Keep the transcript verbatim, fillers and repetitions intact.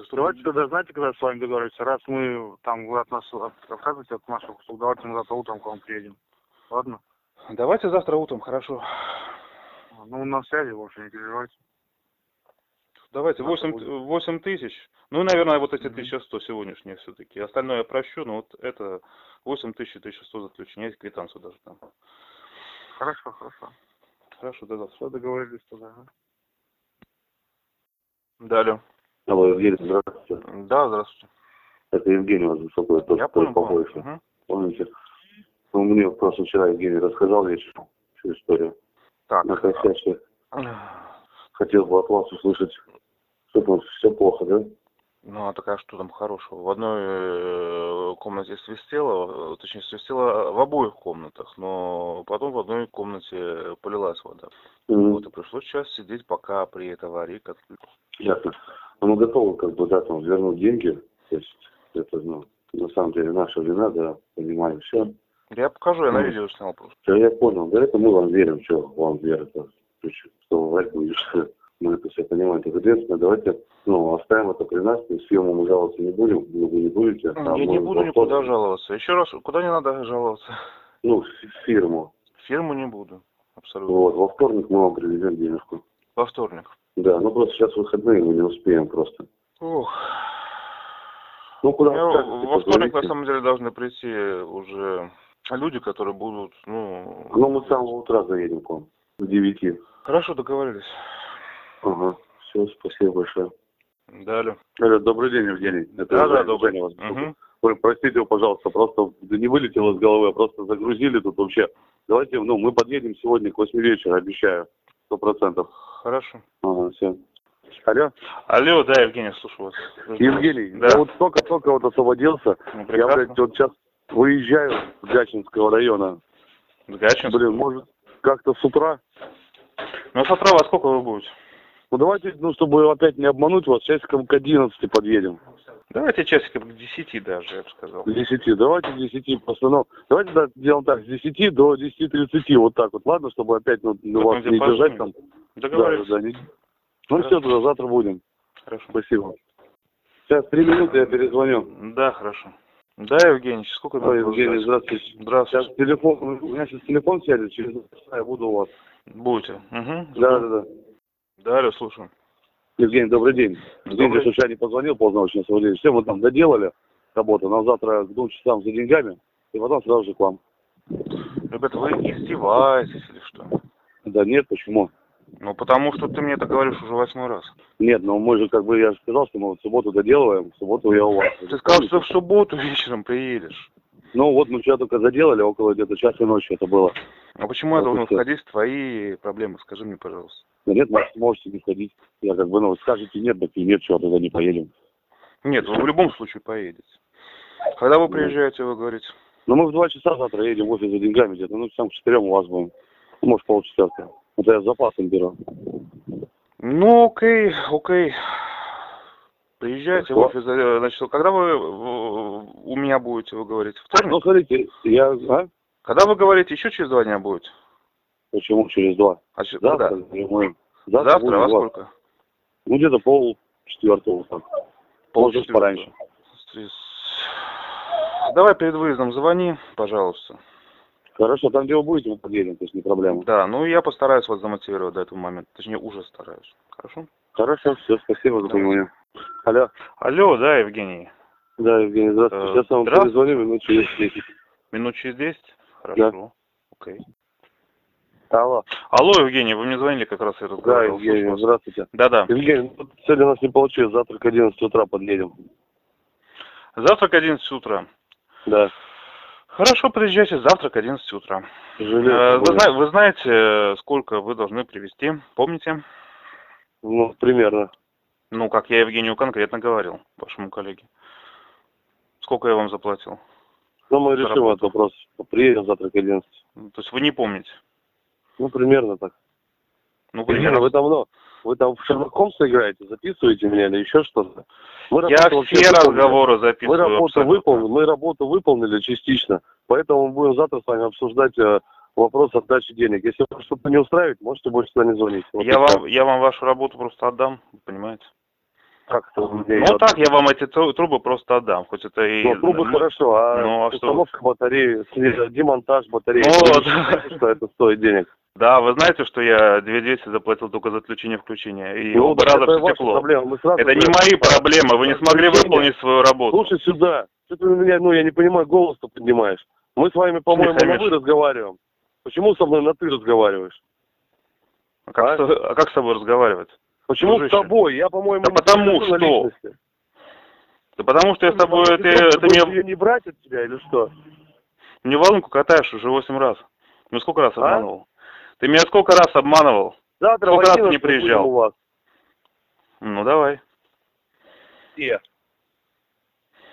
чтобы... Давайте тогда, знаете, когда с вами договоримся, раз мы там вы от нас от, отказываете от наших услуг, давайте мы завтра утром к вам приедем. Ладно? Давайте завтра утром, хорошо. Ну, на связи, в общем, не переживайте. Давайте восемь тысяч. Ну, наверное, вот эти тысяча сто сегодняшние все-таки. Остальное я прощу, но вот это восемь тысяч и тысяча сто заключения. Есть квитанцию даже там. Хорошо, хорошо. Хорошо, до завтра. Все, договорились тогда. Далее. Алло, Евгений, здравствуйте. Да, здравствуйте. Это Евгений вас беспокоит. Я понял, понял. Угу. Помните? Ну, мне просто вчера Евгений рассказал вечером всю историю. Так. На хозяйстве. Хотел бы от вас услышать, что все плохо, да? Ну, а так а что там хорошего? В одной комнате свистело, точнее, свистело в обоих комнатах, но потом в одной комнате полилась вода. Mm-hmm. Вот, и пришлось сейчас сидеть, пока при этой аварии. Ясно. Но мы готовы, как бы, да, там, вернуть деньги. То есть, это, ну, на самом деле, наша вина, да, понимаем, все. Я покажу, я mm-hmm. на видео снял просто. Да, я понял. Да, это мы вам верим, что вам верят. Что врать будешь. Мы это все понимаем. Соответственно, давайте, ну, оставим это при нас, с фирму мы жаловаться не будем, вы не будете. А я не буду никуда жаловаться. Еще раз, куда не надо жаловаться? Ну, в фирму. В фирму не буду, абсолютно. Вот, во вторник мы вам привезем денежку. Во вторник? Да, ну просто сейчас выходные, мы не успеем просто. Ох. Ну, куда ну, скажете, во вторник, на самом деле, должны прийти уже люди, которые будут, ну... Ну, мы с самого утра заедем к вам, в девяти. Хорошо, договорились. Ага, все, спасибо большое. Далее. Алло, добрый день, Евгений. Это да, да, добрый день. Угу. Вы простите, пожалуйста, просто не вылетело из головы, а просто загрузили тут вообще. Давайте, ну, мы подъедем сегодня к восьми вечера, обещаю, сто процентов. Хорошо. Ага, все. Алло? Алло, да, Евгений, слушаю вас. Евгений, да. я вот только-только вот освободился. Ну, я, блядь, вот сейчас выезжаю с Гатчинского района. С Гатчинского? Блин, может, как-то с утра? Ну, с утра во сколько вы будете? Ну, давайте, ну, чтобы опять не обмануть вас, часиком к одиннадцати подъедем. Давайте часиком к десяти даже, я бы сказал. К десяти, давайте к десяти просто, ну, давайте да, делаем так, с десяти до десяти тридцати, вот так вот, ладно, чтобы опять, ну, вас не держать там. Договорились. Да, да, не... Ну, все, тогда завтра будем. Хорошо. Спасибо. Сейчас, три минуты, я перезвоню. Да, хорошо. Да, Евгений, сколько Ой, Евгений, здравствуйте. Здравствуйте. Сейчас телефон, у меня сейчас телефон сядет, через два часа я буду у вас. Будете? Угу. Да, да, да. Да, алло, слушаю. Евгений, добрый день. Извините, что я не позвонил, поздно очень освободились. Все, мы там доделали работу, нам завтра к двум часам за деньгами, и потом сразу же к вам. Ребята, вы издеваетесь или что? Да нет, почему? Ну, потому что ты мне это говоришь уже восьмой раз. Нет, ну мы же, как бы, я же сказал, что мы в субботу доделываем, в субботу я у вас. Ты сказал, что в субботу вечером приедешь. Ну, вот мы вчера только заделали, около где-то часа ночи это было. А почему я должен входить в твои проблемы? Скажи мне, пожалуйста. Да нет, можете не ходить. Я как бы, ну, скажете нет, так и нет, чего, тогда не поедем. Нет, вы в любом случае поедете. Когда вы приезжаете, вы говорите? Ну, мы в два часа завтра едем в офис за деньгами где-то, ну, часам к четырем у вас будем. Может, полчаса. Это я с запасом беру. Ну, окей, окей. Приезжайте в офис, значит, когда вы у меня будете, вы говорите, вторник? Ну, смотрите, я, а? Когда вы говорите, еще через два дня будете? Почему через два? А завтра? Мы... Завтра, завтра во сколько? Ну, где-то пол четвертого. Пол четвертого. Пораньше. Давай перед выездом звони, пожалуйста. Хорошо, там где вы будете, мы подъедем, то есть не проблема. Да, ну я постараюсь вас замотивировать до этого момента. Точнее, уже стараюсь. Хорошо? Хорошо, все, спасибо за понимание. Алло. Алло, да, Евгений? Да, Евгений, здравствуйте. Сейчас я вам перезвоню минут через десять. Минут через десять? Хорошо. Да. Окей. Алло. Алло, Евгений, вы мне звонили как раз, я разговаривал. Да, Евгений, здравствуйте. Да-да. Евгений, ну, сегодня у нас не получилось, завтра к одиннадцати утра подъедем. Завтра к одиннадцати утра? Да. Хорошо, приезжайте завтра к одиннадцати утра. Жалею, вы, зна вы знаете, сколько вы должны привезти, помните? Ну, примерно. Ну, как я Евгению конкретно говорил, вашему коллеге. Сколько я вам заплатил? Ну, мы решим этот вопрос. Приедем завтра к одиннадцати. То есть вы не помните? Ну, примерно так. Ну, примерно. Вы там, ну, вы там в Шерлок Холмса играете, записываете меня или еще что-то? Я все разговоры записываю. Мы работу, выполнили, мы работу выполнили частично, поэтому мы будем завтра с вами обсуждать э, вопрос отдачи денег. Если вас что-то не устраивает, можете больше сюда не звонить. Вот я, вам, я вам вашу работу просто отдам, понимаете? Как это? Ну так, я вам эти тру- трубы просто отдам, хоть это и... Ну, трубы ну, хорошо, а ну, а что? установка батареи, сли- демонтаж батареи, Ну, вы вот. считаете, что это стоит денег? Да, вы знаете, что я две тысячи двести заплатил только за отключение-включение, и Ну, оба да, раза это все ваша текло. проблема. Мы сразу Это не говорим, мои что- проблемы, вы не смогли Отключение. выполнить свою работу. Слушай сюда, что ты у меня, ну, я не понимаю, голос-то поднимаешь. Мы с вами, по-моему, на Хамишь. «вы» разговариваем. Почему со мной на «ты» разговариваешь? А как, А? С, а как с тобой разговаривать? Почему Дружище. с тобой? Я, по-моему, Да не потому подхожу на что. личности. Да потому что я с тобой... Ты, Ты, ты, ты ты мне, ее не брать от тебя или что? мне волынку катаешь уже восемь раз. Ну сколько раз А? обманывал? Ты меня сколько раз обманывал? Завтра Сколько в раз ты не одиннадцать будем приезжал? у вас. Ну давай. Где?